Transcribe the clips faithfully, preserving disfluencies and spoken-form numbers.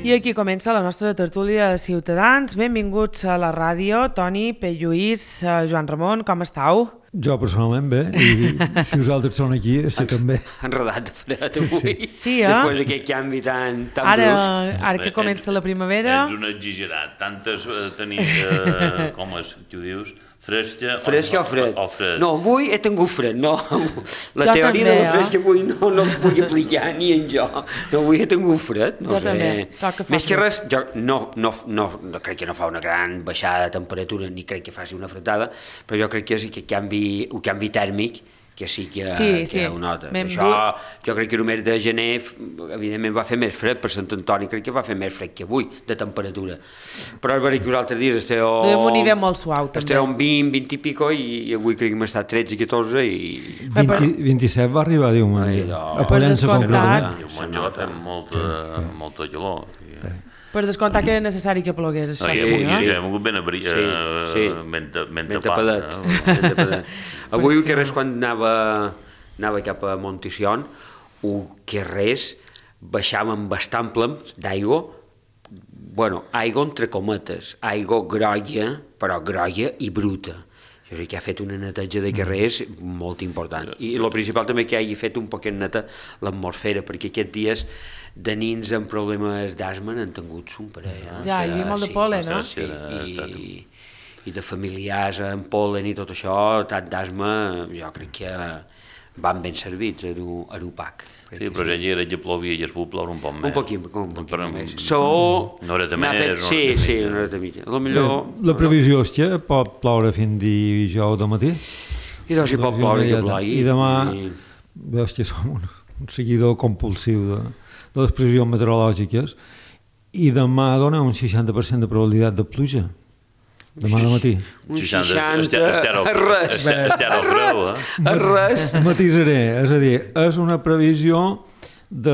I aquí comença la nostra tertúlia de Ciutadans. Benvinguts a la ràdio. Toni, Pell Lluís, Joan Ramon, com estàu? Jo personalment bé, i si vosaltres són aquí, és que també. Enredat de fred avui, sí, sí, eh? Després d'aquest canvi tan, tan ara, brusc. Ara que comença la primavera... Ets un exagerat, tantes eh, tenir, eh, com és, què ho dius, fresca, fresca o, o fred? O fred. No, avui he tingut fred, no. La jo teoria també, de la fresca eh? avui no, no la vull aplicar ni en jo. No, avui he tingut fred, no jo sé. També. Toca Més que res, jo no, no, no, no crec que no fa una gran baixada de temperatura, ni crec que faci una fretada, però jo crec que és aquest canvi, un canvi tèrmic que sí que, sí, que sí. ho nota. M'hem Això, dit... jo crec que el mes de gener, evidentment, va fer més fred, per Sant Antoni crec que va fer més fred que avui, de temperatura. Però és veritat que els altres dies esteu... Tenim un nivell molt suau, també. Esteu un vint, vint i pico, i, i avui crec que hem estat tretze, catorze, i... vint, vint-i-set va arribar diumenge, a Pollença concretament. Diumenge va fer molta, molta calor. Per descomptar que és necessari que plogués, això sí, sí, sí, eh? hem hagut ben, abri... sí, sí. ben, ben, ben tapat. tapadet. Ben tapadet. Avui, que res, quan anava, anava cap a Monticion, o que res, baixàvem bastant plens d'aigua, bueno, aigua entre cometes, aigua grolla, però grolla i bruta. Jo crec que ha fet una neteja de carrers molt important. I el principal també que hagi fet un poquet neta l'atmosfera, perquè aquests dies de nins amb problemes d'asma n'han tingut un parell. Eh? Ja, hi havia molt de pol·len, no? Sí, i, i de familiars amb pol·len i tot això, tant d'asma, jo crec que van ben servits a l'U P A C. Sí, però ja era que plovia i es pot ploure un poc més. Un poquit, un poquit però, més. So, una horeta més, fet, una sí, horeta sí, mitja. una horeta mitja. La, millor, la previsió és que pot ploure fins dijous de matí. I doncs hi pot ploure que plogui. I demà, i... veus que som un, un seguidor compulsiu de, de les previsions meteorològiques, i demà dona un seixanta per cent de probabilitat de pluja. Demà de matí. Un seixanta, a res. Estar al creu, eh? A res. Matisaré, és a dir, és una previsió de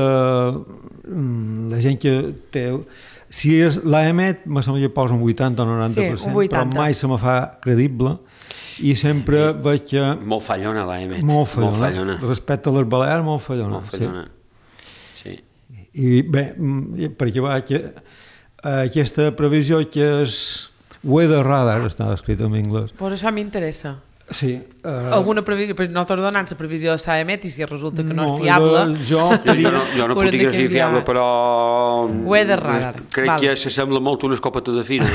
la gent que té... Si és l'A M E T, me sembla que posa un vuitanta o noranta per cent, sí, però mai se me fa credible, i sempre veig que... Molt fallona l'A M E T. Molt fallona. Molt fallona. Respecte a les Balears, molt fallona. Molt fallona, sí. sí. I bé, perquè va, que aquesta previsió que és Weather Radar, està escrit en anglès. Pues això m'interessa. Sí. Uh... Alguna previsió, no t'ho donen la previsió de l'A M E T i si resulta que no, no és fiable... Jo, jo no, jo no puc dir que sigui fiable, però... Weather Radar. Crec Val. que s'assembla molt a una escopeta de fira.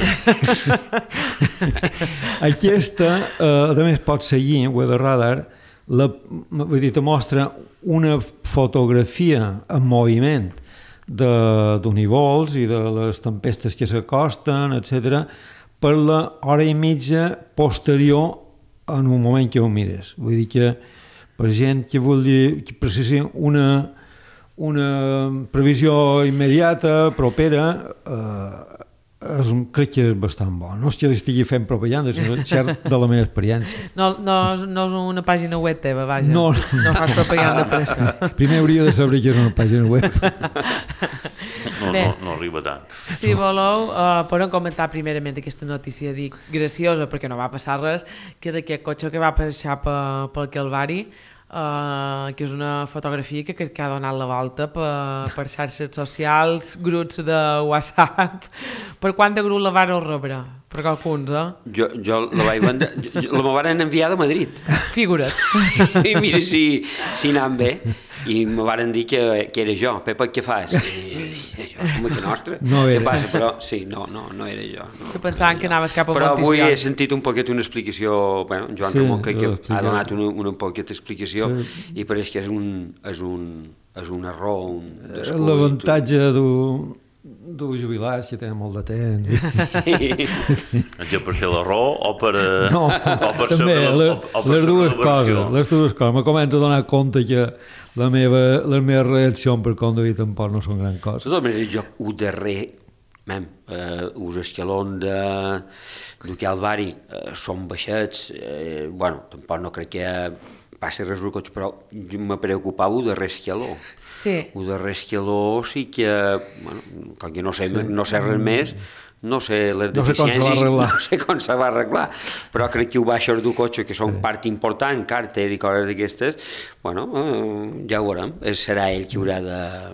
Aquesta, uh, a més, pot seguir, Weather Radar, la, vull dir, te mostra una fotografia en moviment d'univols i de les tempestes que s'acosten, etcètera, per l'hora i mitja posterior en un moment que ho mires. Vull dir que per gent que vulgui que precisi una, una previsió immediata, propera, eh, és, crec que és bastant bo. No és que estigui fent propaganda, és cert de la meva experiència. No, no, no és una pàgina web teva, vaja. No, no fas propaganda per això. Primer hauria de saber que és una pàgina web. No, no, no arriba tant. Si voleu, uh, podem comentar primerament aquesta notícia, dic, graciosa, perquè no va passar res, que és aquest cotxe que va passar pel Calvari, uh, que és una fotografia que crec que ha donat la volta per, per xarxes socials, grups de WhatsApp. Per quant de grup la van rebre? Per alguns, eh? Jo, jo la vaig vendre, jo, la me van enviar de Madrid. Figura't. I mira si, si anàvem bé. I me van dir que, que era jo. Pepa, què fas? I, jo som aquí nostre. No què era. passa? Però sí, no, no, no era jo. No, que pensaven no que anaves cap a Però Monticion. avui he sentit un poquet una explicació, bueno, Joan sí, Ramon crec que ha donat una, una poqueta explicació, sí. I pareix que és un, és un, és un error, un descuit. L'avantatge d'un d'un jubilat que tenen molt de temps. Sí. Que per fer l'error o per... No, o per també, saber, les, o, o per les dues coses, versió. les dues coses. Me començo a donar compte que la meva, les meves reaccions per conduir tampoc no són gran cosa. De totes maneres, jo ho darrer, mem, eh, us escalons de, de Calvari eh, són baixets, eh, bueno, tampoc no crec que passi res del cotxe, però me preocupava el darrer escaló. Sí. El darrer escaló sí que, bueno, com que no sé, sí. no sé res més, no sé les no sé deficiències, no sé com se va arreglar, però crec que ho baixes del cotxe, que són sí. part important, càrter i coses d'aquestes, bueno, eh, ja ho veurem, serà ell qui haurà de,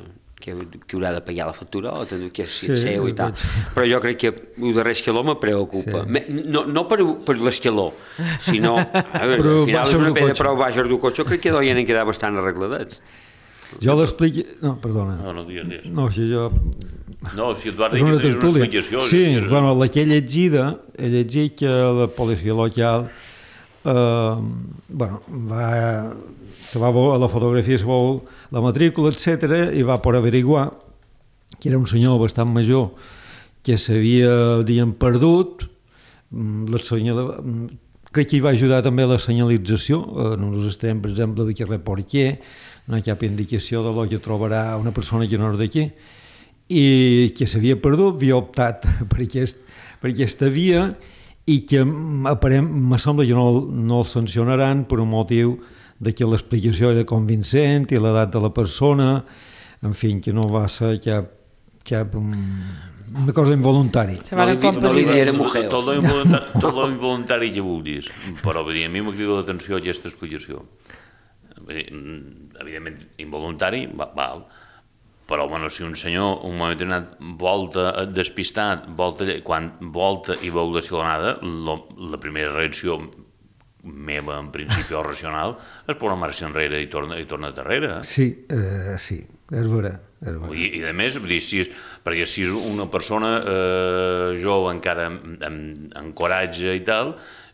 que, que haurà de pagar la factura o que és Sí, seu i tal. vaig. Però jo crec que el darrer escaló me preocupa. Sí. Me, no no per, per l'escaló, sinó... A veure, Però al final baixes és una del pedra cotxe. prou baixa del cotxe, crec que deuen quedar bastant arregladets. Jo l'explico... No, perdona. No, no digues, digues. No, si jo... No, si et vas És dir una que tens una tertúlia. explicació. Sí, és- bueno, la que he llegida, he llegit que la policia local eh, bueno, va, se va veure, a la fotografia se veu la matrícula, etcètera, i va per averiguar que era un senyor bastant major que s'havia, diguem, perdut. Mm, La senyala, mm, crec que hi va ajudar també la senyalització, eh, no ens estarem, per exemple, de carrer Porquer, no hi ha cap indicació de lo que trobarà una persona que no és d'aquí, i que s'havia perdut, havia optat per, aquest, per aquesta via i que mm, aparent, me sembla que no, no el sancionaran per un motiu de que l'explicació era convincent i l'edat de la persona, en fi, que no va ser cap, cap mm, una cosa involuntària. Se van No li di- no li acomplir. diré mujeos. Tot lo involuntari, tot lo involuntari que vulguis, però vull dir, a mi m'ha cridat l'atenció aquesta explicació. Vull dir, evidentment, involuntari, va, val, però bueno, si un senyor un moment determinat volta despistat, volta, quan volta i veu l'escalonada, la primera reacció meva, en principi, o racional, és posar marxa enrere i torna, i torna darrere. Sí, eh, sí, és vera. És vera. I, i a més, vull dir, si és, perquè si és una persona eh, jove encara amb, amb, amb coratge i tal,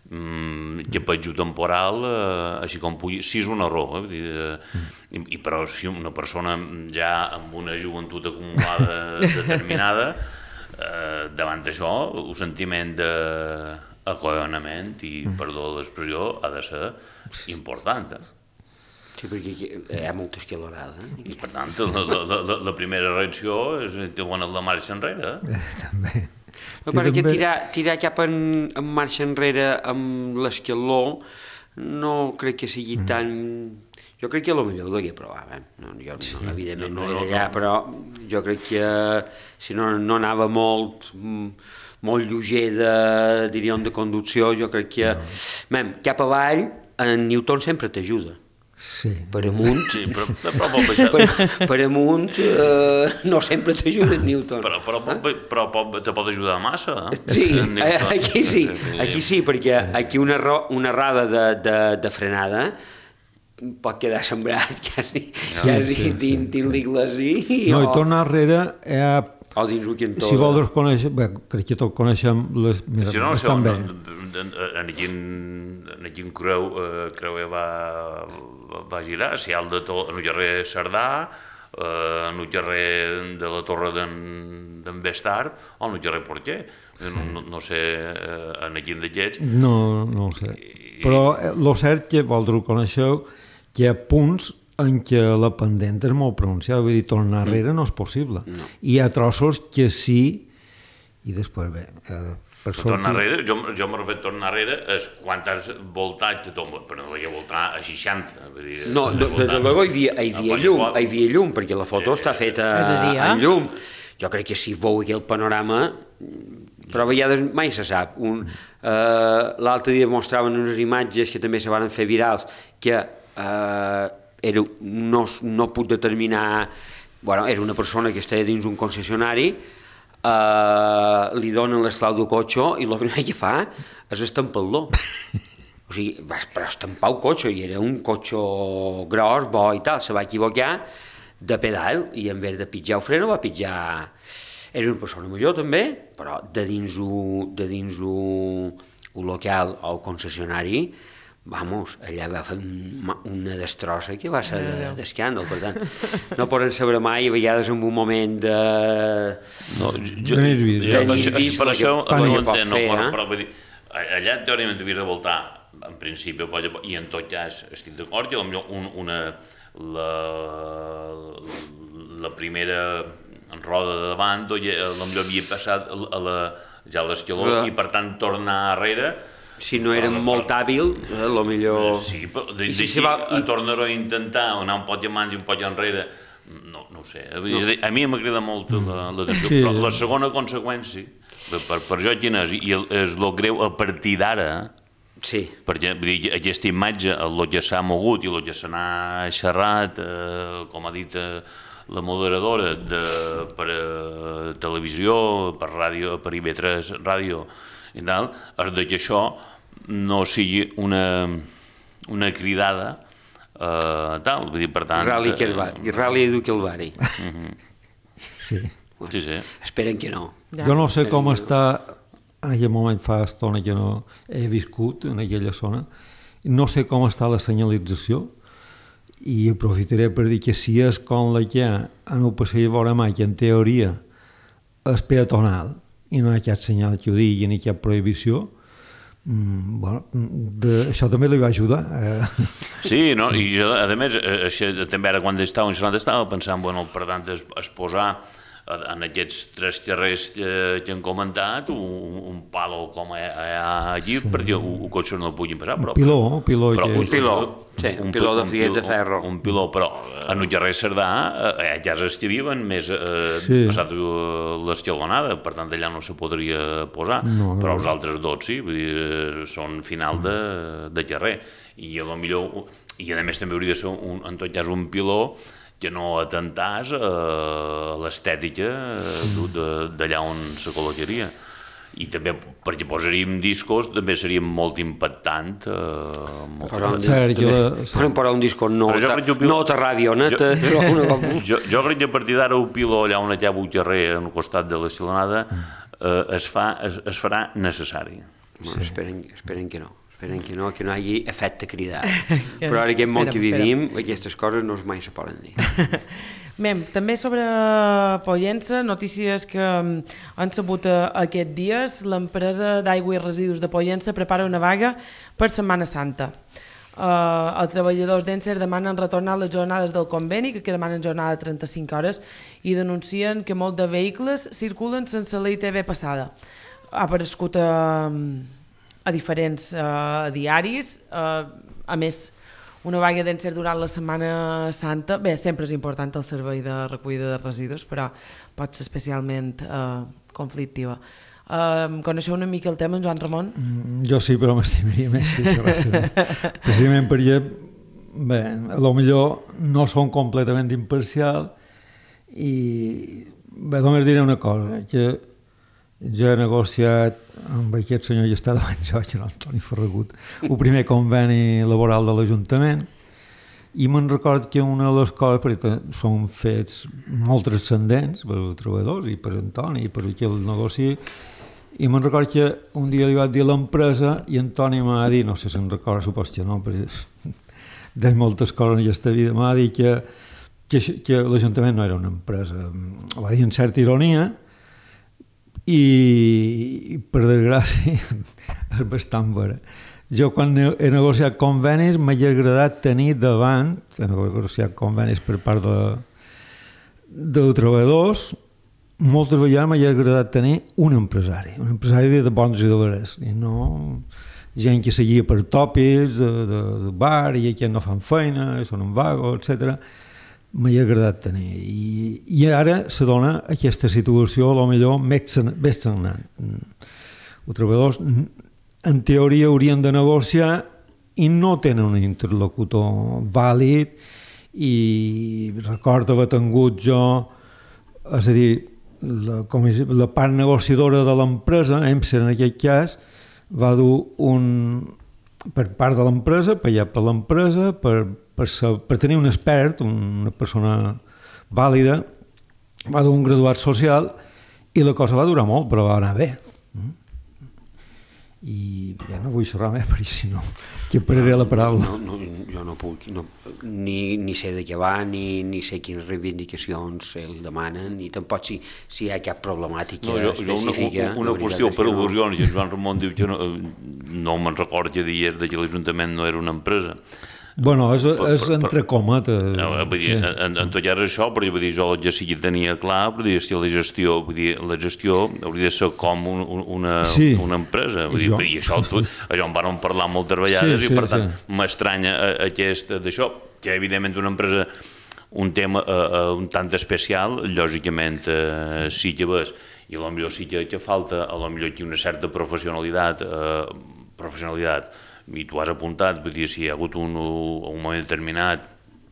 mm, que per ajut temporal, eh, així com pugui, si és un error, eh, vull dir, eh, i, i però si una persona ja amb una joventut acumulada determinada, eh, davant d'això, el sentiment de acollonament i, perdó l'expressió, ha de ser important. Eh? Sí, perquè aquí hi ha molta escalorada. Eh? I per tant, la, la, la, la primera reacció és que bona la marxa enrere. Eh, també. Però perquè també- tirar, tirar cap en, en marxa enrere amb l'escaló no crec que sigui tan... Jo crec que potser ho devia provar, eh? No, jo, no, evidentment no, No, no, era allà, no. però jo crec que si no, no anava molt, molt lleuger de, diríem, de conducció, jo crec que... Mem, cap avall, en Newton sempre t'ajuda. Sí. Per amunt, Sí, però, però pot baixar. per, per amunt eh, no sempre t'ajuda en Newton. Però, però, però, però pot, te pot ajudar massa. Eh? Sí, Newton. eh, aquí sí, aquí sí, perquè aquí una, ro- una errada de, de, de frenada pot quedar sembrat quasi, quasi dins, dins l'iglesi No, i o, tornar enrere eh, o dins un cantó. si vols conèixer, bé, crec que tots coneixem les, més, Si no, no sé, bastant no, bé. en quin, en quin creu, eh, creuer va, va girar, si al de to, en el carrer Cerdà, eh, en el carrer de la Torre d'en Bestard o en el carrer Porquer. No, no, no sé eh, en quin d'aquests. No, no ho sé. Però eh, lo cert que vosaltres ho coneixeu, que hi ha punts en què la pendent és molt pronunciada, vull dir, tornar enrere no és possible. No. Hi ha trossos que sí, i després bé, eh, per Però tornar sortir... enrere, jo, jo m'he fet tornar enrere és quan has voltat, te tomba, però no deia voltar a seixanta. Vull dir, No, de, de, de luego hi havia, hi havia a llum, qualsevol- hi havia llum, perquè la foto està feta És de dia. en llum. Jo crec que si veu aquell panorama, però a vegades mai se sap. Un, eh, L'altre dia mostraven unes imatges que també se van fer virals, que eh, era, no, no puc determinar... Bueno, era una persona que estava dins un concessionari, eh, li donen l'esclau del cotxe i el primer que fa és estampar-lo. O sigui, va però estampar el cotxe, i era un cotxe gros, bo i tal, se va equivocar de pedal, i en vez de pitjar el freno va pitjar... Era una persona major també, però de dins un, de dins un, un local o un concessionari, vamos, allà va fer un, una destrossa que va ser d'escàndol, per tant, no poden saber mai, a vegades en un moment de... No, jo, De nervis. jo, De això, nervis, per el això que- no el ho que pot entenc, no, fer, però, eh? però vull dir, allà teòricament havies de voltar, en principi, i en tot cas estic d'acord, i potser un, una, la, la primera roda de davant, potser havia passat a la, ja a l'esquiló, Ah. i per tant tornar enrere. Si no eren molt hàbil, eh, lo millor... Sí, però I d'així si se va- a i- tornar a intentar anar un pot llamant i un pot enrere, no, no ho sé, a mi m'agrada molt l'atenció, Sí. però la segona conseqüència, per, per jo quina és, i és el greu a partir d'ara, Sí, perquè vull dir, aquesta imatge, el que s'ha mogut i el que se n'ha xerrat, eh, com ha dit eh, la moderadora de, per a televisió, per ràdio, per I V tres ràdio i tal, és de que això no sigui una, una cridada eh, tal, vull dir, per tant... Rally Calvari, Rally Edu Calvari. Sí. Bueno, Sí, sí. Esperen que no. Ja. Jo no sé Esperen com que està, en aquell moment fa estona que no he viscut en aquella zona, no sé com està la senyalització, i aprofitaré per dir que si és com la que hi ha en el passeig vora mà, que en teoria és peatonal i no hi ha cap senyal que ho digui ni cap prohibició, mm, bueno, de, això també li va ajudar. Eh? Sí, no? I jo, a més, eh, això, també ara quan estava en Xerrant estava pensant, bueno, per tant, es, es posar en aquests tres carrers que, que han comentat un, un palo com hi ha allí sí. perquè els cotxes no puguin passar. Però, un piló, un piló. Però que... un piló, sí, un piló de fiet de ferro. Un piló, però en el carrer Cerdà hi ha cases que viven més eh, sí. passat l'escalonada, per tant allà no se podria posar, no, no. però els altres dos sí, vull dir, són final de, de carrer. I a lo millor, i a més també hauria de ser un, en tot cas un piló que no atentàs a l'estètica d'allà on se col·locaria. I també, perquè posaríem discos, també seria molt impactant. Eh, molt però, impactant. Cert, també, la... però, però un disco no, ta, no ta radioneta. Jo, una... jo, jo crec que a partir d'ara el piló allà on acaba el carrer, al costat de la Xilonada, eh, es, fa, es, es farà necessari. Bueno, sí. esperen, esperen que no. Esperen que no, que no hi hagi efecte cridat. Però ara aquest món que vivim, aquestes coses no mai se poden dir. Mem, també sobre Pollença, notícies que han sabut aquests dies, l'empresa d'aigua i residus de Pollença prepara una vaga per Setmana Santa. Uh, els treballadors d'Encer demanen retornar les jornades del conveni, que demanen jornada de trenta-cinc hores, i denuncien que molts de vehicles circulen sense la I T V passada. Ha aparegut a... Uh, a diferents uh, diaris, uh, a més una vaga d'Encer durant la Setmana Santa, bé, sempre és important el servei de recollida de residus, però pot ser especialment uh, conflictiva. Uh, coneixeu una mica el tema, en Joan Ramon? Mm, jo sí, però m'estimaria més si això va ser. Precisament perquè, bé, a lo millor no són completament imparcial i, bé, només diré una cosa, que jo he negociat amb aquest senyor que està davant jo, que era Antoni Ferragut, el primer conveni laboral de l'Ajuntament, i me'n record que una de les coses, perquè són fets molt transcendents per als treballadors i per Antoni i per aquell negoci, i me'n record que un dia li vaig dir a l'empresa i Antoni m'ha dit, no sé si se'n recorda, supos que no, perquè de moltes coses en aquesta vida, m'ha dit que, que, que l'Ajuntament no era una empresa. Ho va dir en certa ironia, i per desgràcia és bastant vera. Jo quan he negociat convenis m'ha agradat tenir davant, he negociat convenis per part de, de treballadors, moltes vegades m'ha agradat tenir un empresari, un empresari de bons i de veres, i no gent que seguia per tòpics de, de, de bar i que no fan feina, són un vago, etcètera. M'ha agradat tenir. I, i ara se dona aquesta situació a lo millor més sagnant. Els treballadors en teoria haurien de negociar i no tenen un interlocutor vàlid i recordo haver tingut jo, és a dir, la, la part negociadora de l'empresa, Emser en aquest cas, va dur un, per part de l'empresa, pagat per l'empresa, per Per, per tenir un expert, una persona vàlida, va dur un graduat social i la cosa va durar molt, però va anar bé. I ja no vull xerrar més, perquè si no, que pararé la paraula. No, no, no, jo no puc, no, ni, ni sé de què va, ni, ni sé quines reivindicacions el demanen, ni tampoc si, si hi ha cap problemàtica no, jo, específica. Una, una, una qüestió per al·lusions, i en Joan Ramon diu que no, no me'n record que deies que l'Ajuntament no era una empresa. Bueno, és, és entre cometes. No, vull dir, sí. en, en tot cas això, però vull dir, jo ja sí que tenia clar, però dir, si la gestió, vull dir, la gestió hauria de ser com un, una, sí. una empresa, vull dir, i això, tu, això en vam parlar moltes vegades sí, sí, i per tant sí. m'estranya aquest d'això, que evidentment una empresa, un tema uh, un tant especial, lògicament uh, sí que ves, i potser sí que, que falta, a lo millor aquí una certa professionalitat, uh, professionalitat, i tu has apuntat, vull dir, si hi ha hagut un, un moment determinat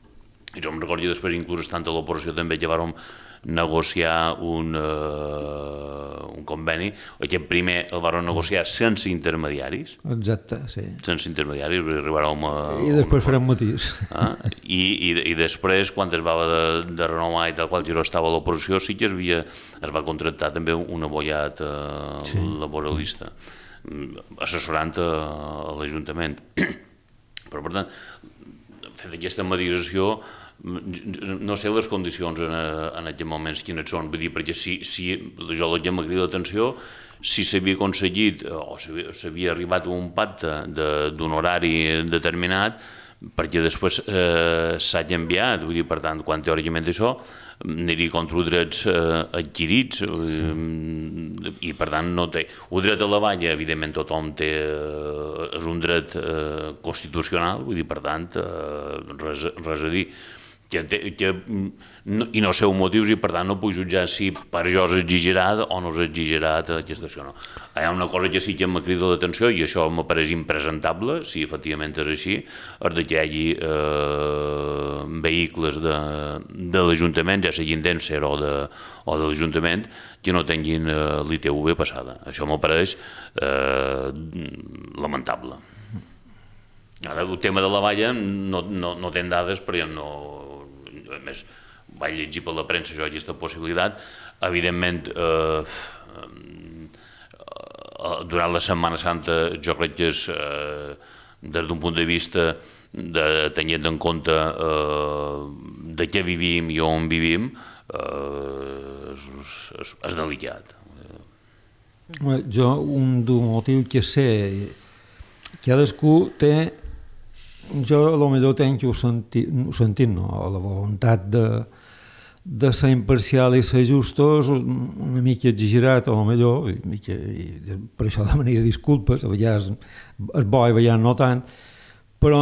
I jo em recordo que després, inclús estant a l'oposició, també ja vam negociar un, uh, un conveni. Aquest primer el vam negociar sense intermediaris. Exacte, sí. Sense intermediaris, arribarem a... I després farem matís. Ah? I, i, I després, quan es va de, de renovar i tal qual, jo estava a l'oposició, sí que es, havia, es va contractar també un abogat uh, sí. laboralista, assessorant a, a l'Ajuntament. Però, per tant, fet aquesta mediació, no sé les condicions en, en aquests moments quines són, vull dir, perquè si, si jo el que m'ha cridat l'atenció, si s'havia aconseguit o s'havia arribat a un pacte d'un horari determinat, perquè després eh, s'ha canviat, vull dir, per tant, quan teòricament això aniria contra els drets eh, adquirits eh, i per tant no té... El dret a la valla, evidentment tothom té, eh, és un dret eh, constitucional, vull dir, per tant, eh, res, res a dir. Que, que, no, i no sé els motius i per tant no puc jutjar si per jo és exagerat o no és exagerat aquesta acció. No. Hi ha una cosa que sí que m'ha cridat l'atenció i això m'apareix impresentable, si efectivament és així, és que hi hagi eh, vehicles de, de l'Ajuntament, ja siguin d'Enser o de, o de l'Ajuntament, que no tinguin eh, l'I T V passada. Això m'apareix eh, lamentable. Ara, el tema de la valla no, no, no ten dades perquè no... A més, vaig llegir per la premsa jo aquesta possibilitat. Evidentment, eh, eh, durant la Setmana Santa jo crec que és, eh, des d'un punt de vista de tenint en compte eh, de què vivim i on vivim, eh, és, és, és delicat. Jo, un motiu que sé, cadascú té... Jo potser tenc ho sentit, ho sentit no? La voluntat de, de ser imparcial i ser justos, una mica exagerat, o potser, i, i, i per això demanar disculpes, a vegades és bo i a vegades no tant, però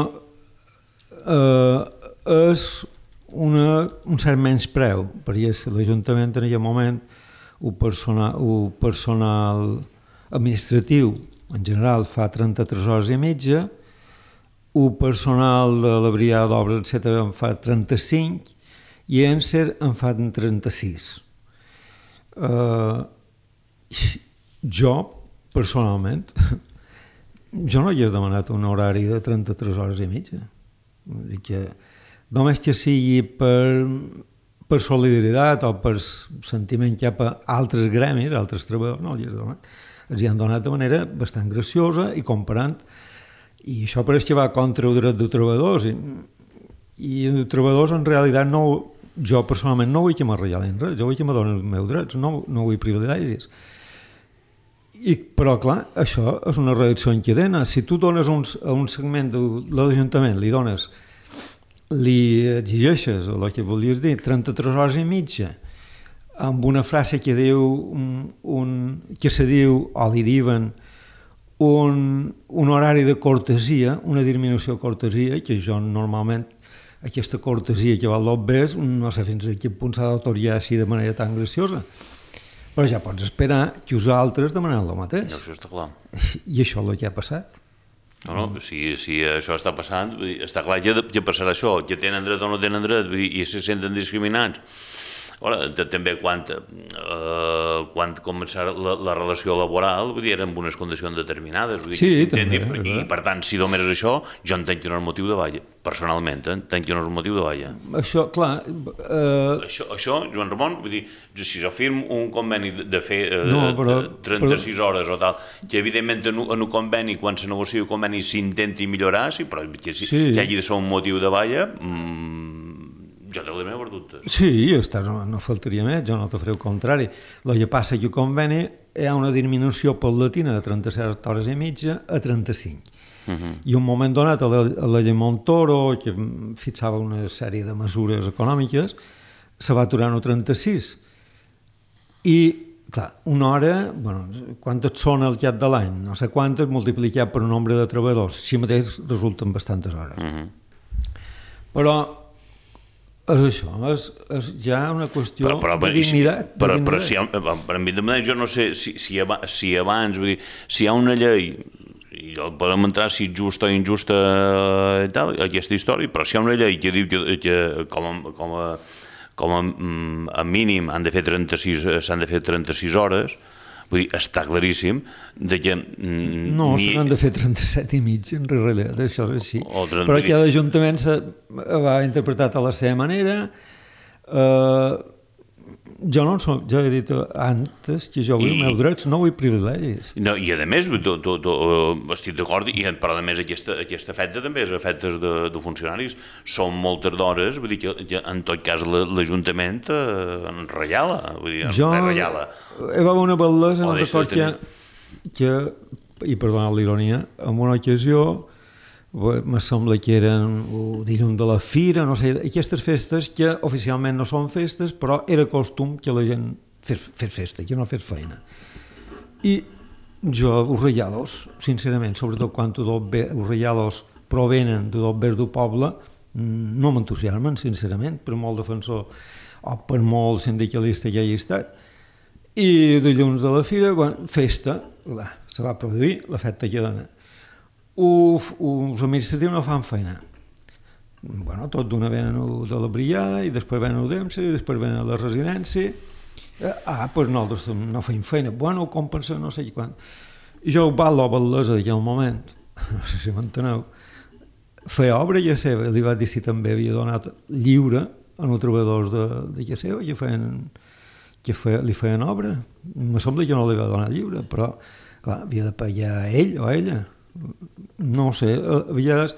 eh, és una, un cert menyspreu, perquè l'Ajuntament en aquell moment, el personal, el personal administratiu en general fa trenta-tres hores i mitja, el personal de la brigada d'obres, etcètera, en fa trenta-cinc i Enser en fa trenta-sis. Uh, jo, personalment, jo no hi he demanat un horari de trenta-tres hores i mitja. Vull dir que només que sigui per, per solidaritat o per sentiment cap a altres gremis, altres treballadors, no els hi he donat. Els hi han donat de manera bastant graciosa i comparant. I això pareix que va contra el dret dels treballadors. I, i els treballadors, en realitat, no, jo personalment no vull que me regalen res, jo vull que me donen els meus drets, no, no vull privilegis. I, però, clar, això és una reacció en cadena. Si tu dones uns, a un segment de l'Ajuntament, li dones, li exigeixes, el que volies dir, trenta-tres hores i mitja, amb una frase que diu, un, un, que se diu, o li diuen, Un, un horari de cortesia, una disminució de cortesia, que jo normalment, aquesta cortesia que val l'obvés, no sé fins a quin punt s'ha d'autoritzar així de manera tan graciosa. Però ja pots esperar que els altres demanen el mateix. No, això està clar. I això és el que ha passat. No, no, si, si això està passant, està clar que, que passarà això, que tenen dret o no tenen dret, i se senten discriminats. Ara, també quan, eh, quan començarà la, la relació laboral, vull dir, eren en unes condicions determinades, vull dir, sí, que també, i, i per tant, si només és això, jo entenc que no és motiu de valla, personalment, eh, entenc que no és motiu de valla. Això, clar... Eh... Això, això, Joan Ramon, vull dir, si jo firmo un conveni de fer eh, no, però, trenta-sis però... hores o tal, que evidentment en un, en un conveni, quan se negocia un conveni, s'intenti millorar, sí, però que, si, sí. que hagi de ser un motiu de valla... Mmm, jo té les meves dubtes. Sí, està, no, no faltaria més, jo no te faré el contrari. El que passa que el conveni hi ha una disminució paulatina de trenta-set hores i mitja a trenta-cinc. Uh-huh. I un moment donat, a la, a la llei Montoro, que fixava una sèrie de mesures econòmiques, se va aturar a trenta-sis. I, clar, una hora, bueno, quantes són al cap de l'any? No sé quantes, multiplicat per un nombre de treballadors. Així mateix resulten bastantes hores. Uh-huh. Però és això, és, és ja una qüestió però, però, de dignitat. Si, però, però si ha, per mi, jo no sé si, si, abans, si abans, vull dir, si hi ha una llei, i podem entrar si és justa o injusta i tal, aquesta història, però si hi ha una llei que diu que, que com, a, com, a, com a, a mínim han de fer trenta-sis, s'han de fer trenta-sis hores, vull dir, està claríssim de que... No, se n'han de fer trenta-set i mig, en realitat, això és així. trenta... Però cada ajuntament se va interpretat a la seva manera. Eh, jo no soc, jo he dit antes que jo vull I... els meus drets, no vull privilegis. No, i a més, to, to, to, estic d'acord, i però a més aquesta, aquesta efecte també és efectes de, de funcionaris. Són moltes d'hores, vull dir que, que en tot cas l'Ajuntament eh, en regala, vull dir, jo en regala. Hi va haver una bel·lesa en el record que, que, i perdona l'ironia, en una ocasió me sembla que eren, ho direm de la fira, no sé, aquestes festes que oficialment no són festes, però era costum que la gent fes, fes festa, que no fes feina. I jo, els regalos, sincerament, sobretot quan els regalos provenen de tot vers del poble, no m'entusiasmen, sincerament, per molt defensor o per molt sindicalista que hagi estat. I dilluns de la fira, bueno, festa, clar, se va produir la festa que dona. Uf, els administratius no fan feina. Bueno, tot d'una venen de la brigada i després venen el d'Emsa i després venen a la residència. Ah, doncs nosaltres no feim feina. Bueno, compensa, no sé quan. I jo val la bel·lesa d'aquell moment, no sé si m'enteneu, feia obra ja seva, li va dir si també havia donat lliure a uns treballadors de, de ja seva que, feien, que feia, li feien obra. Me sembla que no li va donar lliure, però clar, havia de pagar a ell o a ella. No sé, a vegades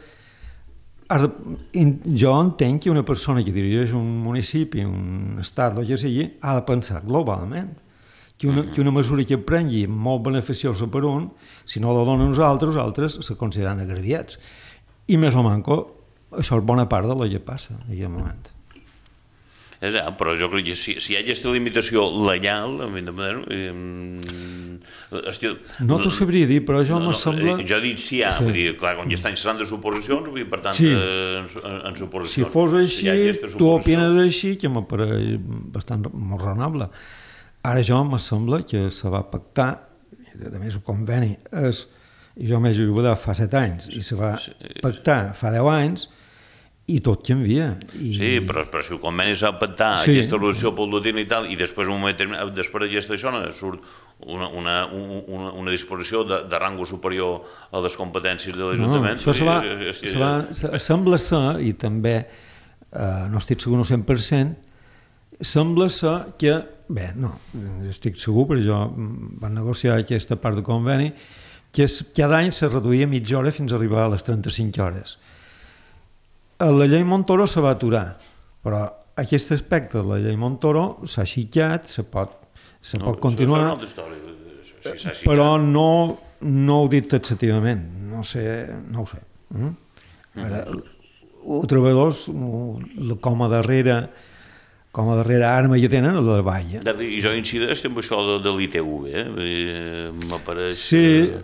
jo entenc que una persona que dirigeix un municipi, un estat, el que sigui, ha de pensar globalment. Que una, que una mesura que prengui molt beneficiosa per un, si no la donen uns altres, els altres se consideren agraviats. I més o manco, això és bona part de la que passa en aquell moment. Exacte, però jo crec que si, si hi ha aquesta limitació legal, eh, estiu, no t'ho sabria dir, però jo no, me no, sembla... Jo dic si hi ha, sí. Vull dir, clar, quan ja estan cessant de suposicions, vull dir, per tant, sí. eh, en, en suposicions... Si fos així, si tu opines així, que m'apareix bastant molt raonable. Ara jo me sembla que se va pactar, a més el conveni és, i jo m'he jubilat fa set anys, i se va pactar fa deu anys, i tot canvia. I... Sí, però, però si el conveni s'ha de pactar sí. Aquesta reducció pel dotina i tal, i després un moment determinat, després d'aquesta això surt una, una, una, una disposició de, de rango superior a les competències de l'Ajuntament. No, això se va, se va, se, sembla ser, i també eh, no estic segur no cent per cent, sembla ser que, bé, no, estic segur, perquè jo van negociar aquesta part del conveni, que cada any se reduïa mitja hora fins a arribar a les trenta-cinc hores. La llei Montoro se va aturar, però aquest aspecte de la llei Montoro s'ha xicat, se pot, se pot no, continuar, si però no, no ho dic taxativament, no sé, no ho sé. Mm? Ara, els treballadors, com a darrere, com a darrere arma que tenen, la valla. I jo incideix amb això de, de l'I T V, eh? M'apareix... Sí,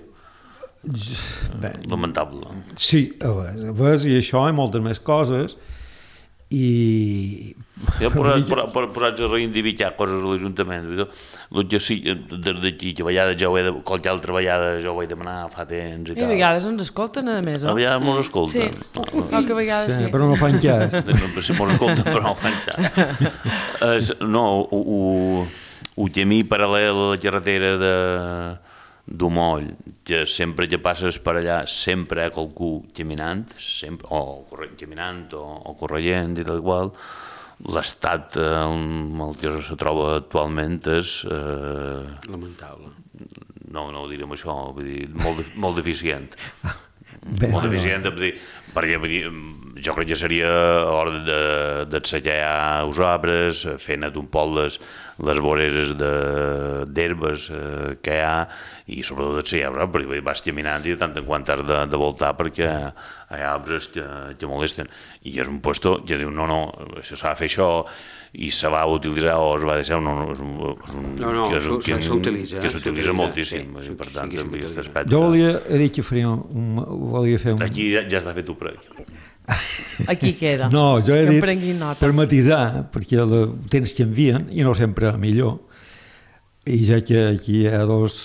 Bé, lamentable. Sí, a vegades, i això i moltes més coses, i... Jo posats a reivindicar coses a l'Ajuntament, el que sí, des d'aquí, que a vegades jo ho he de, qualque altra vegada jo ho he demanat fa temps i tal. I a vegades ens escolten, a més, eh? A vegades mos escolten. Sí, qualque vegada sí. Però no fan cas. Si mos escolten, però no fan cas. No, el camí paral·lel a la carretera de... d'Umoll, que sempre que passes per allà sempre hi ha qualcú caminant, sempre, o corrent caminant o, o corrent i tal qual, l'estat eh, amb el que se troba actualment és... Eh, lamentable. No, no ho direm això, vull dir, molt, molt deficient. Bé, molt deficient, vull dir, perquè vull dir, jo crec que seria hora d'assecar els arbres, fer net un poc les, les voreres d'herbes eh, que hi ha, i sobretot d'assecar arbres, perquè vas caminant i de tant en quant has de, de voltar perquè hi ha arbres que, que molesten. I és un puesto que diu, no, no, s'ha de fer això, i se va utilitzar o es va deixar, no, no, és un, és un no, no, que, és un, que, s'utilitza, que s'utilitza moltíssim, sí, i per tant, sí, en aquest aspecte... Jo volia, he dit que faria un... Volia fer un... Aquí ja, ja està fet un prec. Aquí queda. No, jo he que dit per matisar, perquè els temps canvien i no sempre millor. I ja que aquí hi ha dos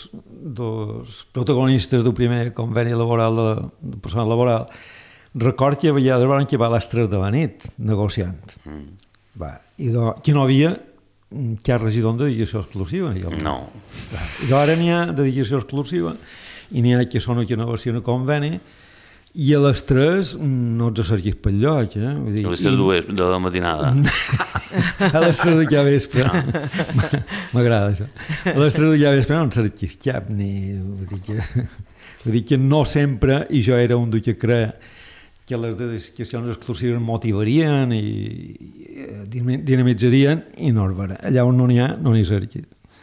dos protagonistes del primer conveni laboral de, de personal laboral, record que a vegades van acabar a les tres de la nit negociant. Mm. Va, i do, que no havia cap regidor de dedicació exclusiva. Jo, no. Va, i ara n'hi ha de dedicació exclusiva i n'hi ha que són que negocien el conveni i a les tres no ets cerquis pel lloc. Eh? Vull dir, a les tres dues de la matinada. A les tres de cada vespre. M'agrada això. A les tres de cada vespre no en cerquis cap ni... Vull dir, que, vull dir que no sempre, i jo era un que creia que les dedicacions exclusives motivarien i, i dinamitzarien i no és vera. Allà on no n'hi ha, no n'hi cerquis.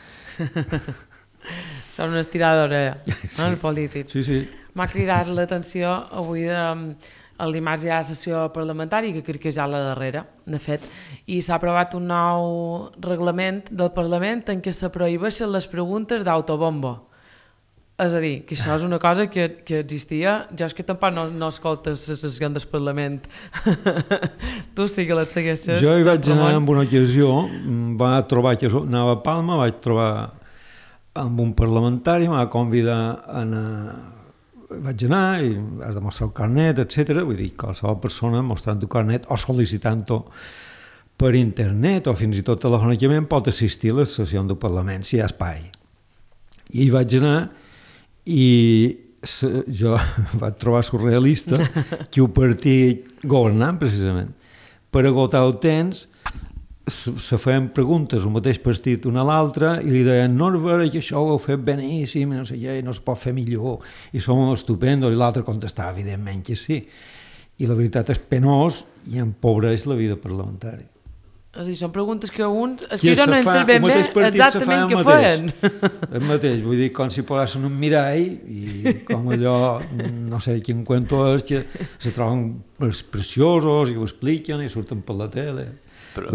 Són una estiradora, sí. No, el polític. Sí, sí. M'ha cridat l'atenció avui de, el dimarts hi ha sessió parlamentària, que crec que és ja la darrera, de fet, i s'ha aprovat un nou reglament del Parlament en què se prohibeixen les preguntes d'autobombo. És a dir, que això és una cosa que, que existia. Jo és que tampoc no, no escoltes la sessió del Parlament. Tu sí que les segueixes. Jo hi vaig anar en una ocasió, va trobar que anava a Palma, vaig trobar amb un parlamentari, m'ha convidar a anar... Vaig anar i has de mostrar el carnet, etcètera. Vull dir, qualsevol persona mostrant el carnet o sol·licitant-ho per internet o fins i tot telefònicament pot assistir a les sessions del Parlament, si hi ha espai. I hi vaig anar i jo vaig trobar surrealista que el partit governant, precisament, per agotar el temps, se feien preguntes el mateix partit una a l'altra i li deien no és vera que això ho heu fet beníssim, no sé què, no es pot fer millor i som estupendos, i l'altre contestava evidentment que sí, i la veritat és penós i empobreix la vida parlamentària. És a dir, són preguntes que uns es que no entenen bé exactament què feien. El mateix, vull dir, com si posessin un mirall i com allò, no sé quin cuento és, que se troben preciosos i ho expliquen i surten per la tele.